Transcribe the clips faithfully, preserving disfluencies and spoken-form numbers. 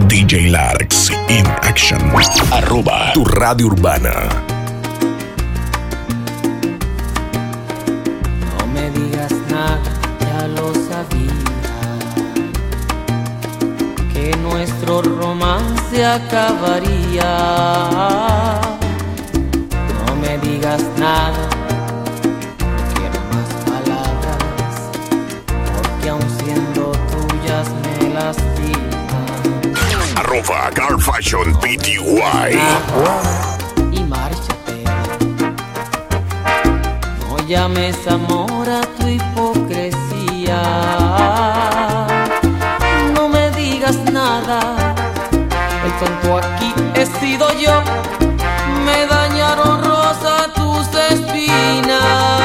D J Larx in action. Arroba tu radio urbana. No me digas nada, ya lo sabía, que nuestro romance acabaría. No me digas nada, no quiero más palabras, porque aun siendo tuyas me lastiman. Arroba Car Fashion P T Y. Y márchate, no llames amor a tu hipocresía. No me digas nada, el tonto aquí he sido yo. Me dañaron rosa tus espinas.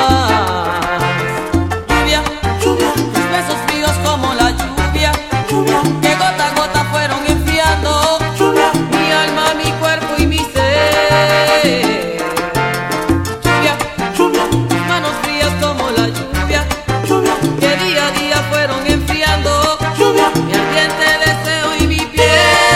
Lluvia, lluvia, tus besos fríos como la lluvia, lluvia, que gota a gota fueron enfriando lluvia, mi alma, mi cuerpo y mi ser. Lluvia, lluvia, tus manos frías como la lluvia, lluvia, que día a día fueron enfriando lluvia, mi ardiente deseo y mi piel.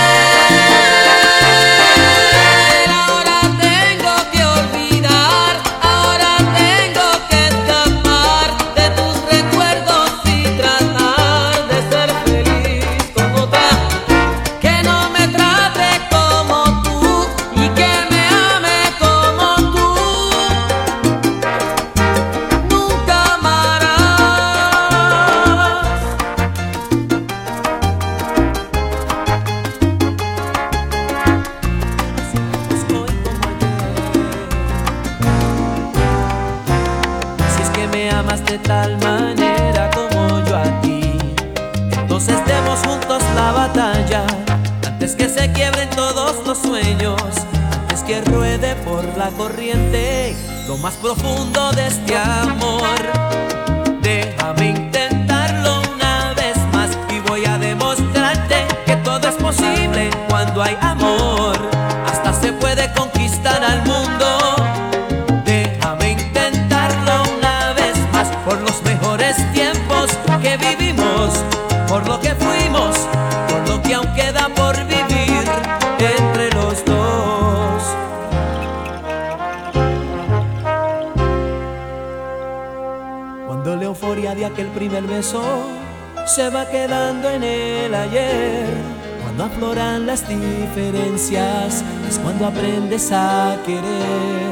De tal manera como yo a ti, entonces demos juntos la batalla, antes que se quiebren todos los sueños, antes que ruede por la corriente lo más profundo de este amor. Déjame intentarlo una vez más y voy a demostrarte que todo es posible cuando hay amor, hasta se puede conquistar al mundo. Por los mejores tiempos que vivimos, por lo que fuimos, por lo que aún queda por vivir entre los dos. Cuando la euforia de aquel primer beso se va quedando en el ayer, cuando afloran las diferencias, es cuando aprendes a querer.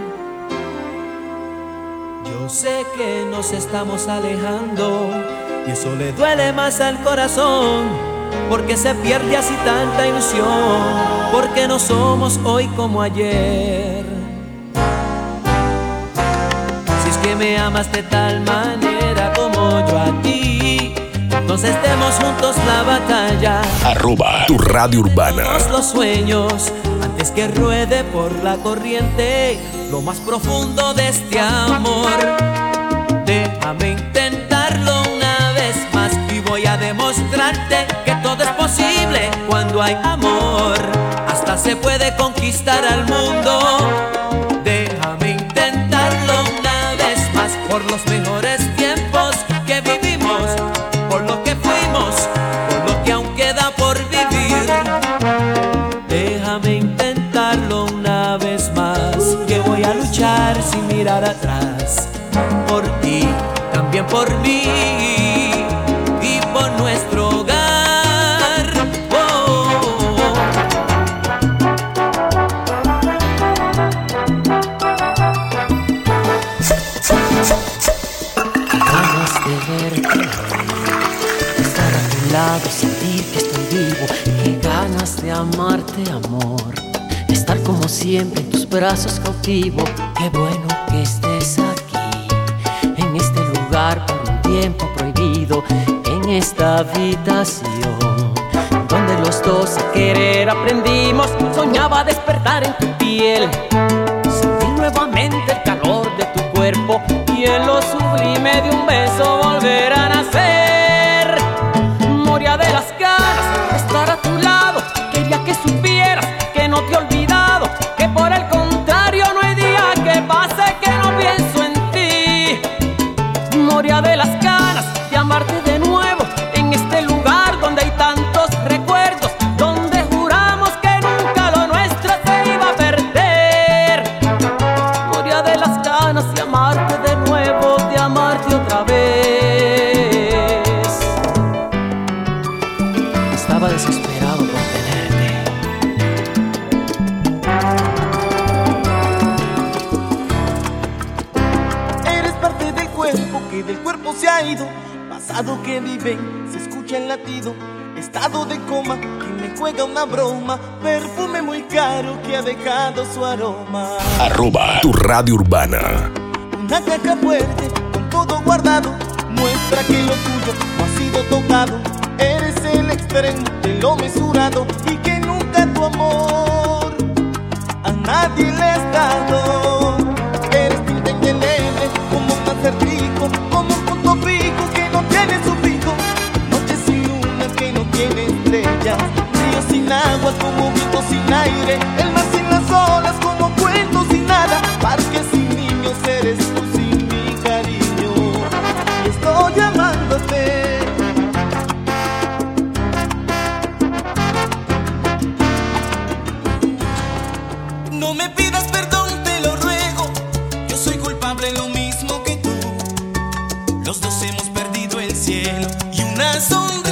Yo sé que nos estamos alejando y eso le duele más al corazón, porque se pierde así tanta ilusión, porque no somos hoy como ayer. Si es que me amas de tal manera como yo a ti, entonces demos juntos la batalla. Arroba tu radio urbana. Todos los sueños, antes que ruede por la corriente lo más profundo de este amor. Déjame intentarlo una vez más y voy a demostrarte que todo es posible cuando hay amor, hasta se puede conquistar al mundo. Déjame intentarlo una vez más, por los mejores tiempos que vivimos, por lo que fuimos, por lo que aún queda por vivir. Déjame intentarlo una vez más, que voy a luchar sin mirar atrás, por ti, también por mí y por nuestro hogar. Oh, oh, oh. Ganas de verte, estar a tu lado, sentir que estoy vivo. Qué ganas de amarte, amor, estar como siempre en tus brazos cautivo. Qué bueno que estés aquí, en este lugar por un tiempo prohibido, en esta habitación donde los dos a querer aprendimos. Soñaba despertar en tu piel, sentir nuevamente el calor de tu cuerpo y en lo sublime de un beso volver a nacer. Moría de las ganas de estar a tu lado, quería que supieras que no te he olvidado, que por el contrario no hay día que pase que no pienso en ti. Moría de las ganas de amarte de nuevo, en este lugar donde hay tantos recuerdos, donde nadie vive, se escucha el latido, estado de coma, que me juega una broma, perfume muy caro que ha dejado su aroma. Arroba tu radio urbana. Una caja fuerte, con todo guardado, muestra que lo tuyo no ha sido tocado. Eres el extremo de lo mesurado y que nunca tu amor a nadie le has dado. Eres tinta indeleble, como un acertijo, como un punto fijo que no tiene sufijo. Noche sin luna que no tiene estrellas, río sin agua como viento sin aire, el mar sin las olas como cuentos sin nada, parque sin niños, eres tú sin mi cariño. Y estoy llamándote. No me pidas perdón, te lo ruego. Yo soy culpable lo mismo que tú. Los dos hemos perdido el cielo y una sonrisa.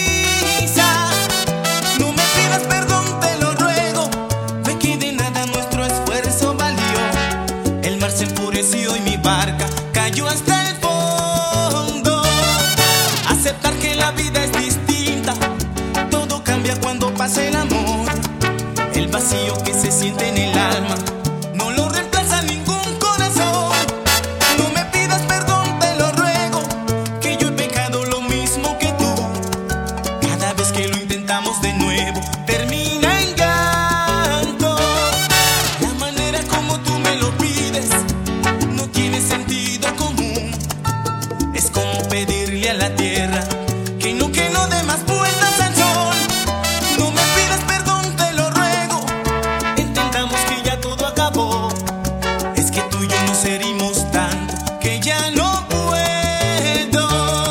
No me pidas perdón, te lo ruego. Ve que de nada nuestro esfuerzo valió. El mar se enfureció y mi barca cayó hasta el fondo. Aceptar que la vida es distinta, todo cambia cuando pasa el amor. El vacío que se siente en el alma no lo reemplaza ningún corazón. No me pidas perdón, te lo ruego, que yo he pecado lo mismo que tú. Cada vez que lo intentamos de nuevo termina en llanto. La manera como tú me lo pides no tiene sentido común. Es como pedirle a la tierra que no, que no dé más vueltas al sol. No me pidas perdón, te lo ruego, entendamos que ya todo acabó. Es que tú y yo nos herimos tanto que ya no puedo.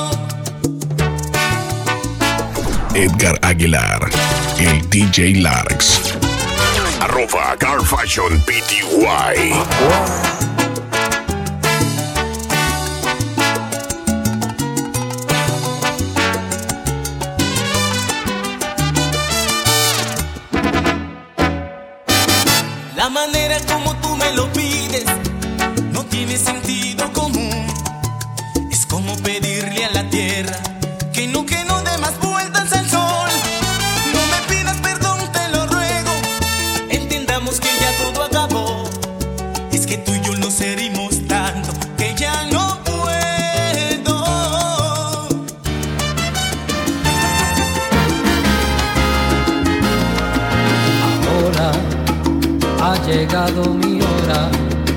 Edgar Aguilar, el D J Larks. Arroba Car Fashion P T Y. La manera como tú me lo pides no tiene sentido común. Es como pedirle a la tierra que no, que no dé más vueltas al sol. No me pidas perdón, te lo ruego, entendamos que ya todo acabó. Es que tú y yo nos herimos tanto que ya no puedo. Ahora ha llegado mi hora.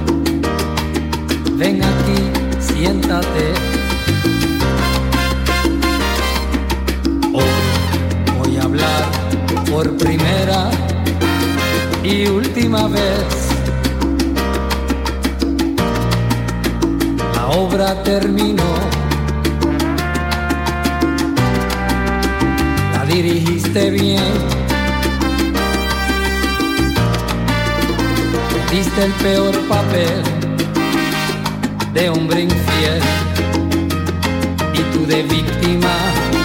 Ven aquí, siéntate. Hoy voy a hablar por primera y última vez. La obra terminó. La dirigiste bien. Diste el peor papel de hombre infiel y tú de víctima.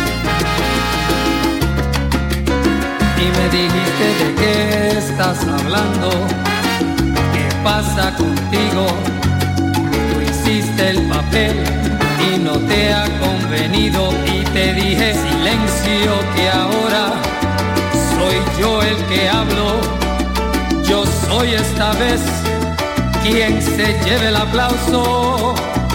Y me dijiste de qué estás hablando, qué pasa contigo. Tú hiciste el papel y no te ha convenido. Y te dije silencio, que ahora soy yo el que hablo. Yo soy esta vez quien se lleve el aplauso.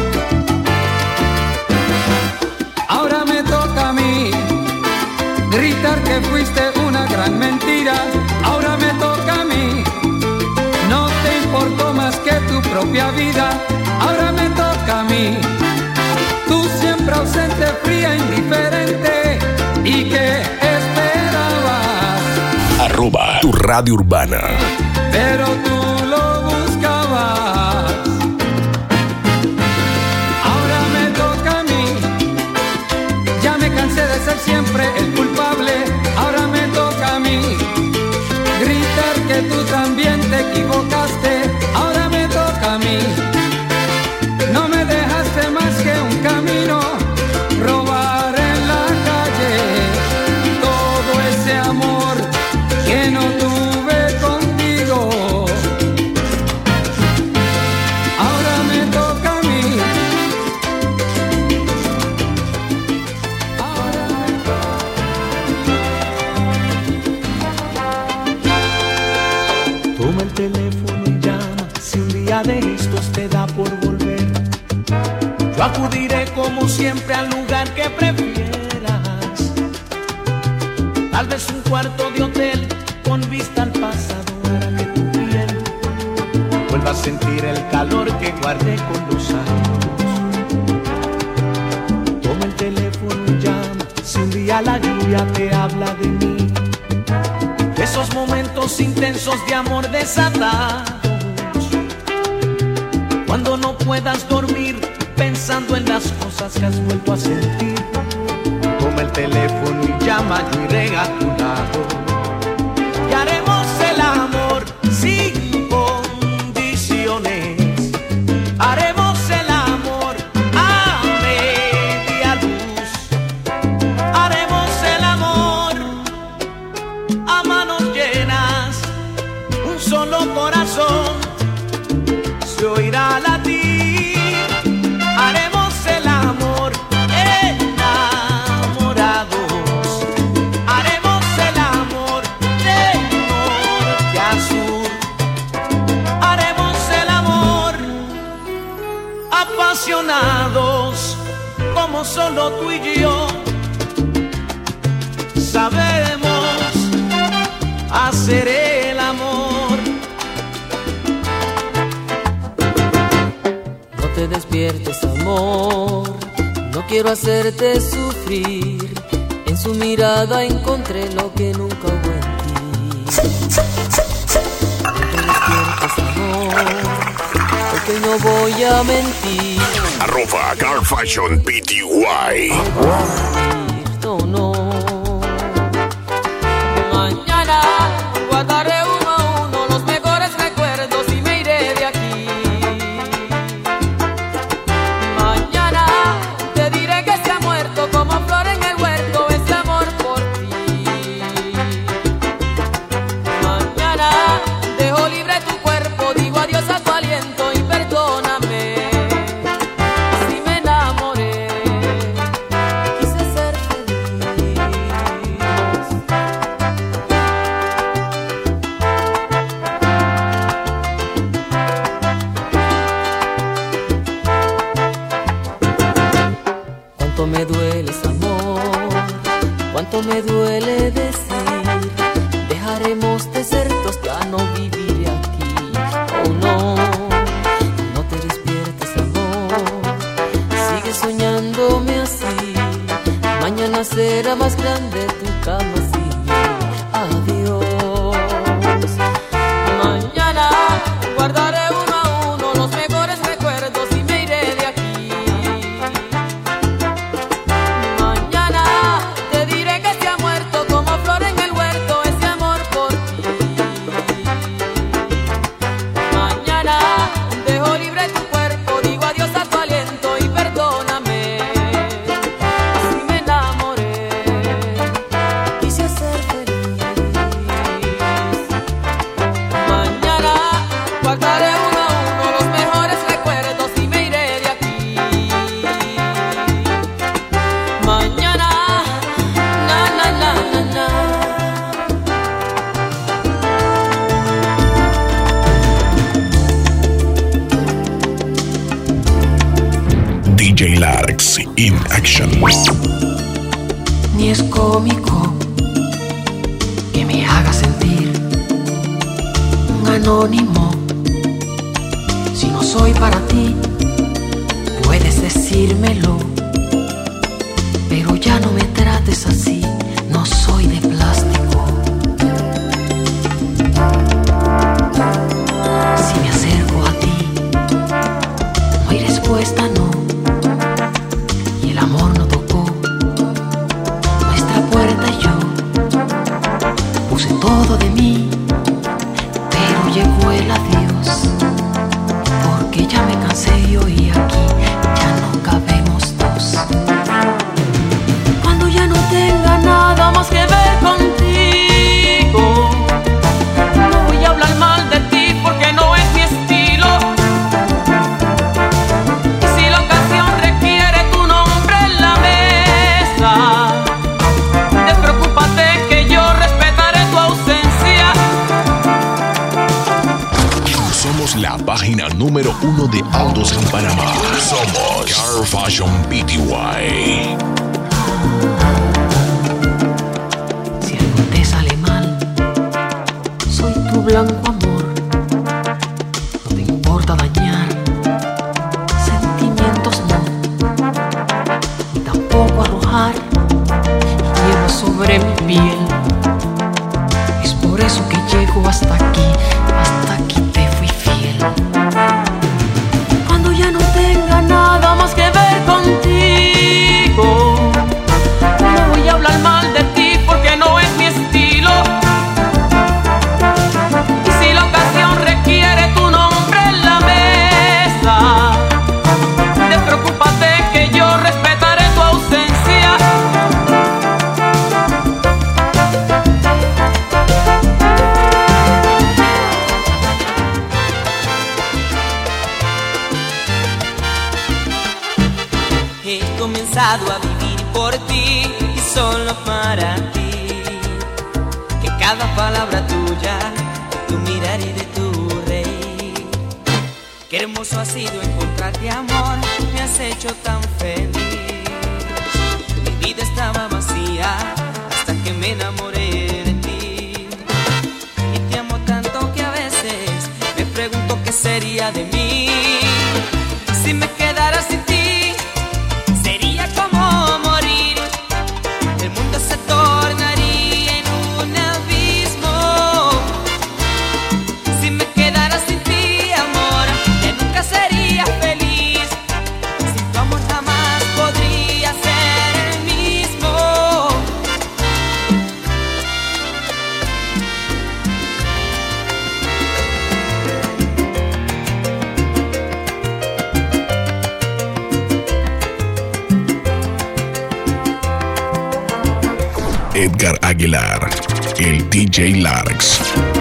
Ahora me toca a mí gritar que fuiste una gran mentira. Ahora me toca a mí, no te importó más que tu propia vida. Ahora me toca a mí, tú siempre ausente, fría, indiferente. ¿Y qué esperabas? Arroba tu radio urbana. Pero tú lo buscabas. Ahora me toca a mí, ya me cansé de ser siempre el culpable. Ahora me toca a mí gritar que tú también te equivocaste. Ahora me toca a mí, no me dejaste más que un camino, robar en la calle todo ese amor que no tuve contigo. Ahora me toca a mí teléfono y llama. Si un día de estos te da por volver, yo acudiré como siempre al lugar que prefieras. Tal vez un cuarto de hotel con vista al pasado hará que tu piel vuelva a sentir el calor que guardé con los años. Toma el teléfono y llama. Si un día la lluvia te habla de mí, de esos momentos intensos de amor desatados, cuando no puedas dormir pensando en las cosas que has vuelto a sentir, toma el teléfono y llama, yo iré a tu lado y haremos el amor sin condiciones. Haremos el amor a media luz. Haremos el amor a manos llenas. Un solo corazón se oirá latir. Haremos el amor enamorados. Haremos el amor de norte a sur. Haremos el amor apasionados, como solo tú y yo sabemos hacer el amor. No te despiertes, amor, no quiero hacerte sufrir. En su mirada encontré lo que nunca hubo en ti. No te despiertes, amor, porque no voy a mentir. Arroba Car Fashion P T Y. No, no. Mañana guardaré uno a uno los mejores recuerdos y me iré de aquí. Mañana te diré que se ha muerto como flor en el huerto ese amor por ti. Mañana dejo libre tu cuerpo, digo adiós a tu aliento y perdóname. Si me enamoré, quise ser feliz. Cuánto me dueles, amor, cuánto me duele decir, dejaremos desiertos, ya no viviré aquí. Oh no, no te despiertes, amor, sigue soñándome así. Mañana será más grande tu cama sin mí. Adiós. Mañana guardaré uno a uno los mejores recuerdos y me iré de aquí. Mañana te diré que se ha muerto como flor en el huerto ese amor por ti. Mañana dejo libre tu cuerpo, digo adiós a tu aliento y perdóname. Si me enamoré, quise ser feliz. Mañana guardaré uno a uno los mejores recuerdos y me iré de aquí. Mañana, na na na na na. D J Larx in action. Ni es cómico que me haga sentir un anónimo. Si no soy para ti, puedes decírmelo, pero ya no me trates así, no soy de plástico. Si me acerco a ti, no hay respuesta, no, y el amor no tocó nuestra puerta y yo puse todo de mí, pero llegó el adiós, porque ya me cansé y hoy aquí ya no cabemos dos. Cuando ya no tenga uno de autos en Panamá. Somos Car Fashion P T Y. Si algo te sale mal, soy tu blanco amor. No te importa dañar sentimientos, no, ni tampoco arrojar hielo sobre mi piel. Es por eso que llego hasta aquí, hasta aquí te fui fiel. Cuando ya no tenga nada más que ver contigo, no voy a hablar mal de ti porque no es mi estilo. Y si la ocasión requiere tu nombre en la mesa, despreocúpate que yo respetaré tu ausencia. He comenzado a vivir por ti y solo para ti. Que cada palabra tuya, de tu mirar y de tu reír. Qué hermoso ha sido encontrarte, amor, me has hecho tan feliz. Mi vida estaba vacía hasta que me enamoré de ti. Y te amo tanto que a veces me pregunto qué sería de mí si me quedara sin ti. Sería como morir, el mundo se tornaría en un abismo. Si me quedara sin ti, amor, ya nunca sería feliz. Sin tu amor jamás podría ser el mismo. Edgar Aguilar, el D J Larks.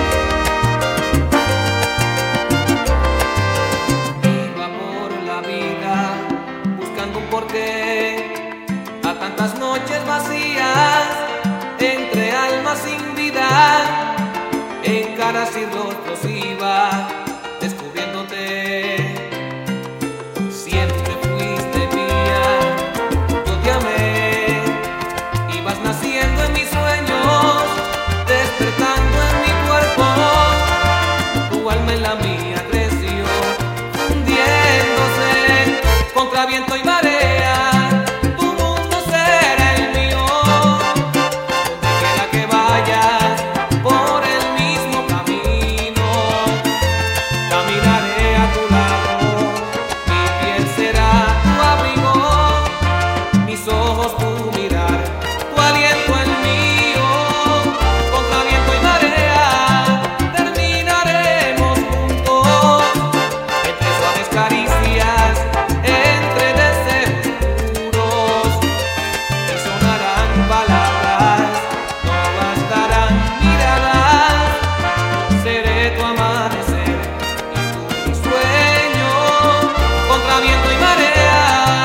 Iba por la vida buscando un porqué a tantas noches vacías entre almas sin vida. En caras y rostros iba descubriéndote. Siempre fuiste mía, yo te amé. Ibas naciendo en mis sueños, despertando en mi cuerpo. Tu alma en la mía creció, hundiéndose contra viento y marea. Tu mundo será el mío, donde quiera que vayas, por el mismo camino. Caminaré a tu lado, mi piel será tu abrigo, mis ojos tu mirar, tu aliento el mío. Contra viento y marea terminaremos juntos, entre suaves caricias, entre deseos puros. Y sonarán palabras, no bastarán miradas. Seré tu amanecer y tú mi sueño. Contra viento y marea.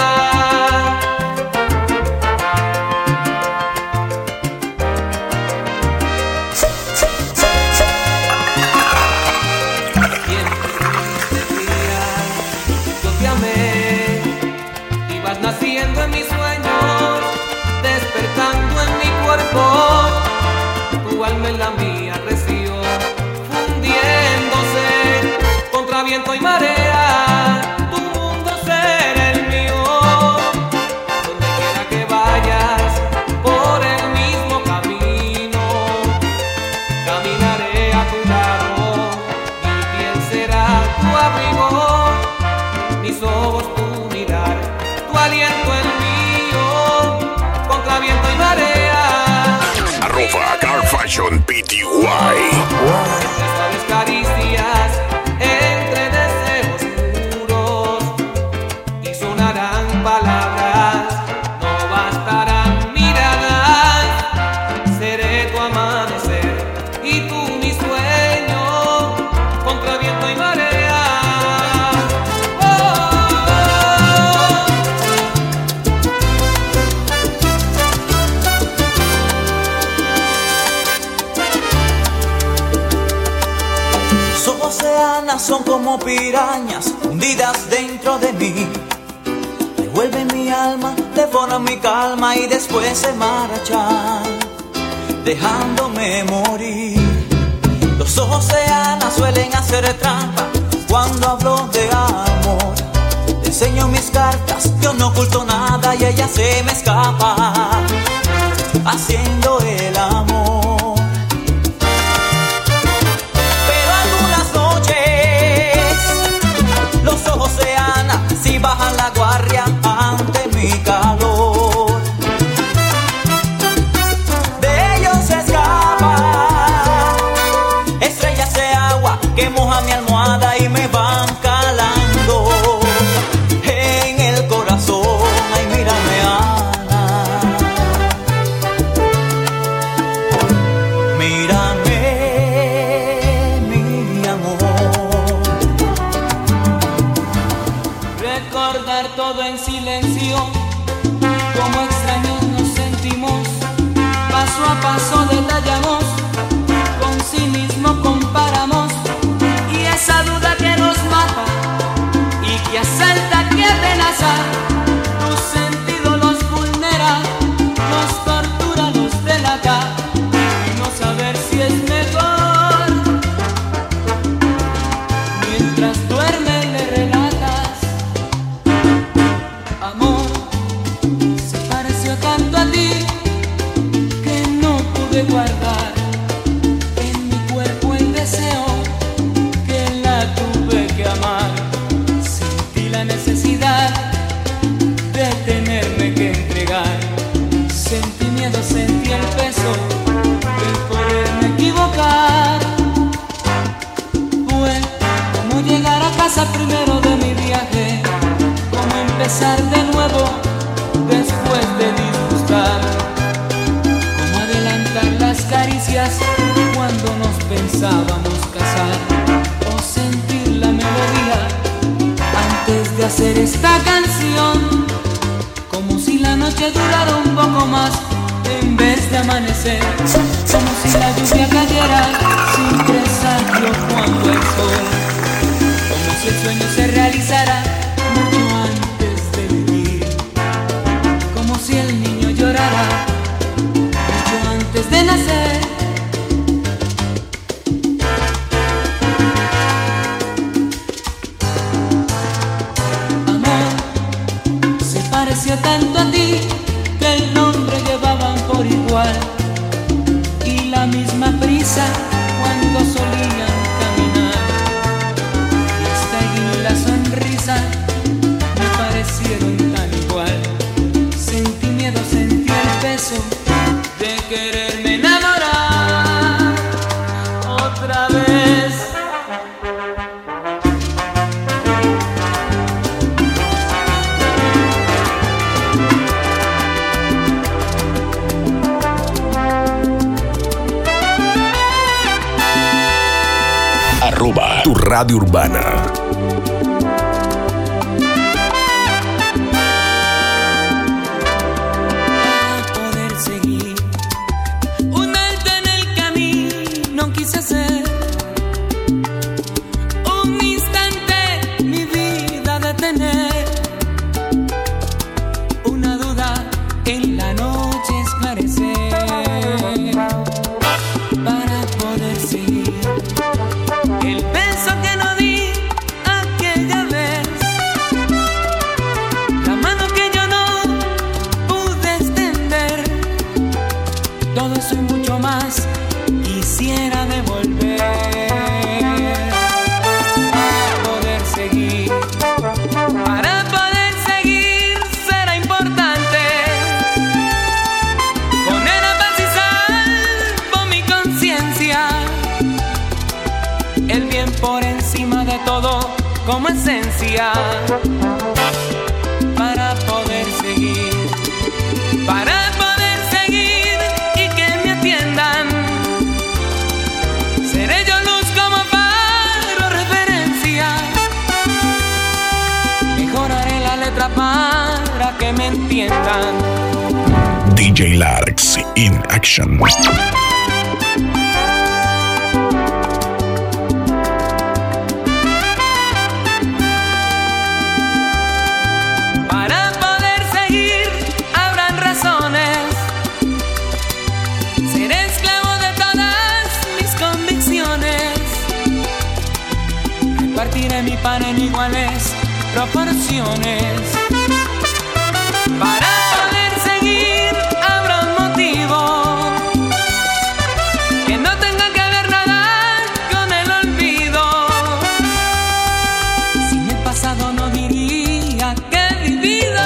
Siempre fuiste mía, yo te amé. Ibas naciendo en mis sueños, despertando en mi cuerpo. Tu alma en la mía creció, fundiéndose contra viento y marea. Tu mundo será el mío, donde quiera que vayas, por el mismo camino. Caminaré a tu lado, mi piel será tu abrigo, mis ojos tu mirar, tu aliento el mío. Contra viento y marea. Arroba Car Fashion P T Y. Entre suaves caricias, entre deseos puros. Y sonarán palabras, no bastarán miradas. Seré tu amanecer y tú mi sueño. Contra viento y marea. Oh. Somos oceanas son como pirañas hundidas dentro de mí. Revuelven mi alma, devoran mi calma y después se marchan, dejándome morir. Los océanos suelen hacer trampa cuando hablo de amor. Te enseño mis cartas, yo no oculto nada y ella se me escapa, haciendo el amor. Pero algunas noches los ojos se anan, si bajan la guardia ante mi calor. De ellos se escapa estrellas de agua que mojan mi almohada y me van calando en el corazón. Ay, mírame, Ana, mírame, mi amor. Recordar todo en silencio, como extraños nos sentimos, paso a paso detallamos, con cinismo comparamos, y esa duda que nos mata y que asalta, que amenaza, tus sentidos los vulnera, nos tortura, nos delata, y no saber si es mejor. Mientras duerme le relatas, amor, se pareció tanto a ti que no pude guardar en mi cuerpo el deseo, que la tuve que amar. Sentí la necesidad de tenerme que entregar, sentí miedo, sentí el peso del poderme equivocar. Fue como llegar a casa primero de mi viaje, como empezar de nuevo después de disgustar, como adelantar las caricias cuando nos pensábamos casar, o sentir la melodía antes de hacer esta canción, como si la noche durara un poco más en vez de amanecer, como si la lluvia cayera sin presagio cuando el sol, como si el sueño se realizara mucho antes de vivir, como si el niño llorara mucho antes de nacer. Amor, se pareció tanto a ti que el nombre llevaban por igual, y la misma prisa cuando solían caminar, y esta y la sonrisa me parecieron tan igual. Sentí miedo, sentí el peso de quererme enamorar otra vez. Arroba tu radio urbana. Poder seguir un alto en el camino quise hacer, un instante mi vida detener, una duda en la noche esclarecer, para poder seguir el beso que no di aquella vez, la mano que yo no pude extender, todo eso y mucho más quisiera devolver, para poder seguir, para poder seguir será importante poner a paz y salvo mi conciencia, el bien por encima de todo como esencia, para poder seguir, para poder seguir y que me atiendan, seré yo luz como faro referencia, mejoraré la letra para que me entiendan. D J Larks in action. Repartiré mi pan en iguales proporciones. Para poder seguir habrá un motivo que no tenga que ver nada con el olvido. Sin el pasado no diría que he vivido.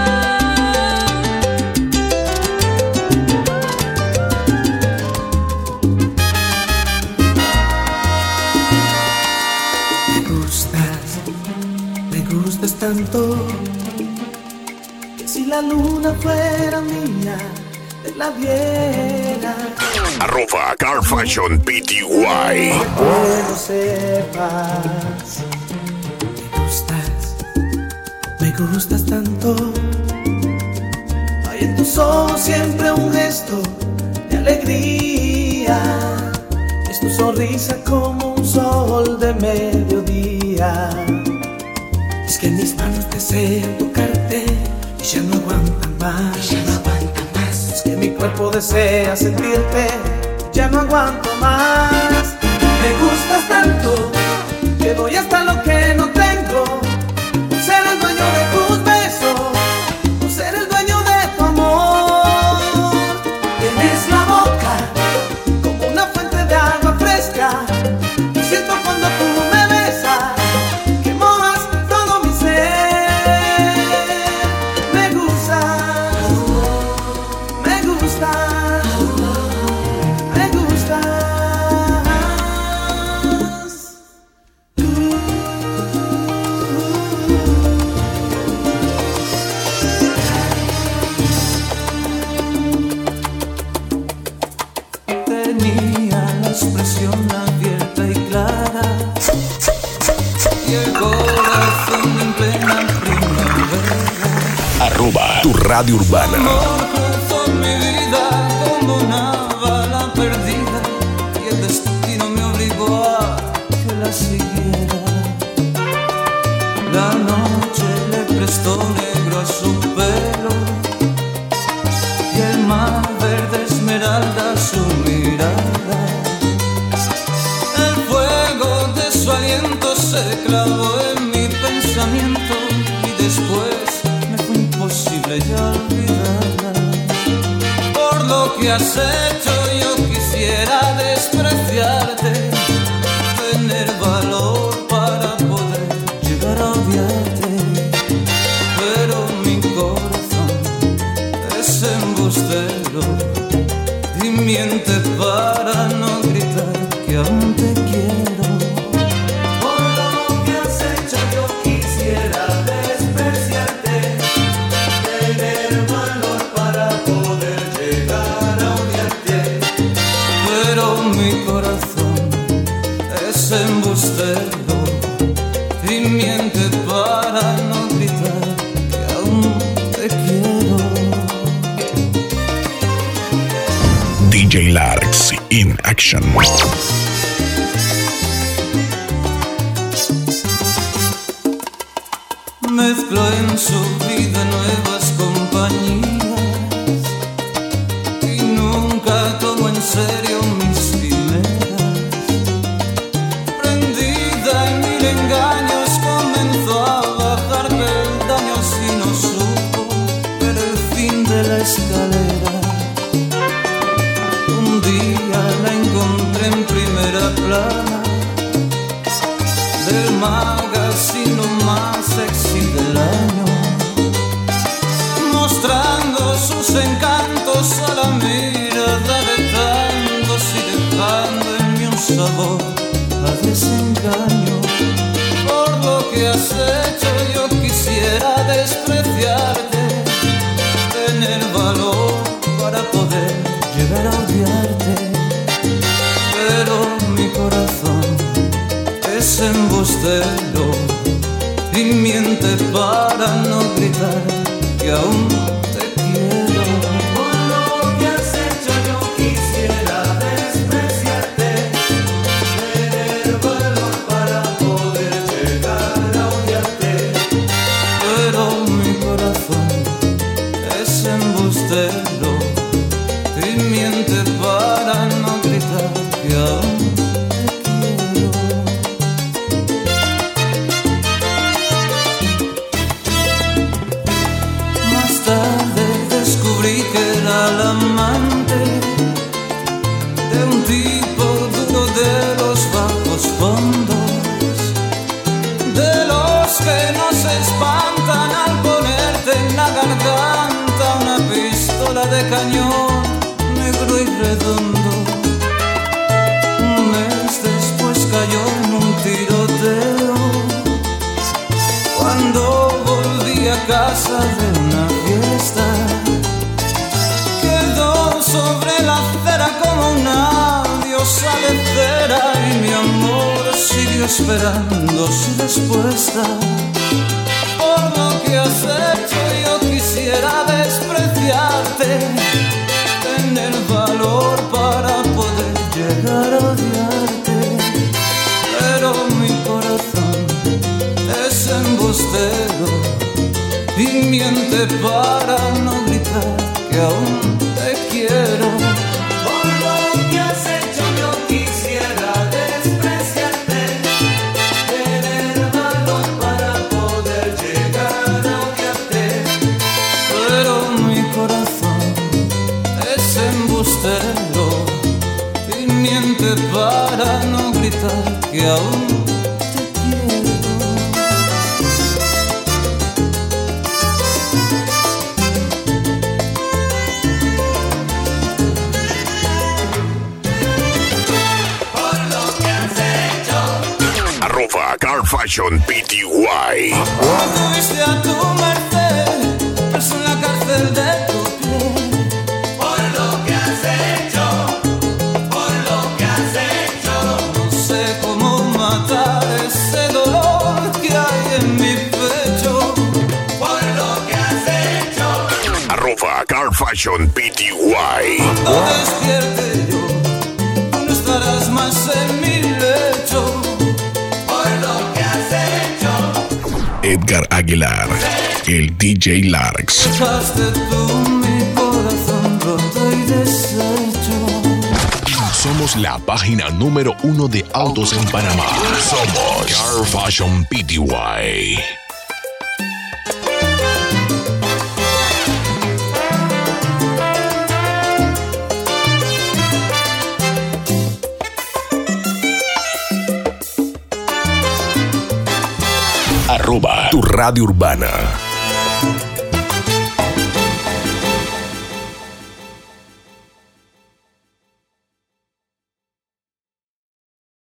Me gustas, me gustas tanto, que si la luna fuera mía, te la diera. Arroba Car Fashion P T Y. Quiero sepas, me gustas, me gustas tanto. Hay en tus ojos siempre un gesto de alegría. Es tu sonrisa como un sol de mediodía. Es que mis manos desean tocarte y ya no aguantan más, ya no aguantan más. Es que mi cuerpo desea sentirte, ya no aguanto más. Me gustas tanto que doy hasta lo que no tengo, por ser el dueño de tus besos, por ser el dueño de tu amor. Tienes la boca como una fuente de agua fresca, y siento cuando tú me besas que mojas todo mi ser. Me gustas, me gustas, me gustas. Tenía la expresión abierta y clara y el corazón en plena primavera. Arroba tu radio urbana. Amor cruzó mi vida como una bala perdida y el destino me obligó a que la siguiera. La noche le prestó negro a su pelo y el mar verde esmeralda su mirada. El fuego de su aliento se clavó en mi pensamiento y después me fue imposible ya olvidarla. Por lo que has hecho yo quisiera despreciarte, tener valor para poder llegar a odiarte, pero mi corazón es embustero y miente para no gritar que aún te quiero. Por lo que has hecho yo quisiera despreciarte, tener valor para poder llegar a odiarte, pero mi corazón es embustero y miente para no gritar que aún te quiero. D J Larks in action. Mezcló en su vida nuevas compañías y nunca tomó en serio mis quimeras. Prendida en mil engaños comenzó a bajar peldaños y no supo ver el fin de la escalera. Un día la encontré en primera plana del magazine más sexy del año, mostrando sus encantos a la mirada de tantos y dejando en mí un sabor a desengaño. Por lo que has hecho yo quisiera despreciarte, tener valor para poder llegar a odiarte, pero mi corazón es embustero y miente para no gritar que aún te quiero. Por lo que has hecho yo quisiera despreciarte, tener valor para poder llegar a odiarte, pero mi corazón es embustero y miente para no gritar que aún te quiero. casa de una fiesta. Quedó sobre la acera como una diosa de cera y mi amor siguió esperando su respuesta. Por lo que has hecho yo quisiera despreciarte, tener valor para poder llegar a odiarte, pero mi corazón es embustero y miente para no gritar que aún te quiero. Por lo que has hecho yo quisiera despreciarte, tener valor para poder llegar a odiarte, pero mi corazón es embustero y miente para no gritar que aún te quiero. Arroba Car Fashion P T Y. Fuiste a tu merced, preso en la cárcel de tu piel. Por lo que has hecho, por lo que has hecho. No sé cómo matar ese dolor que hay en mi pecho. Por lo que has hecho. Arroba Car Fashion P T Y. Cuando despierte yo, tú no estarás más en mi lecho. Edgar Aguilar, el D J Larks. Dejaste tú mi corazón roto y deshecho. Somos la página número uno de autos en Panamá. Somos Car Fashion P T Y. Arroba tu radio urbana.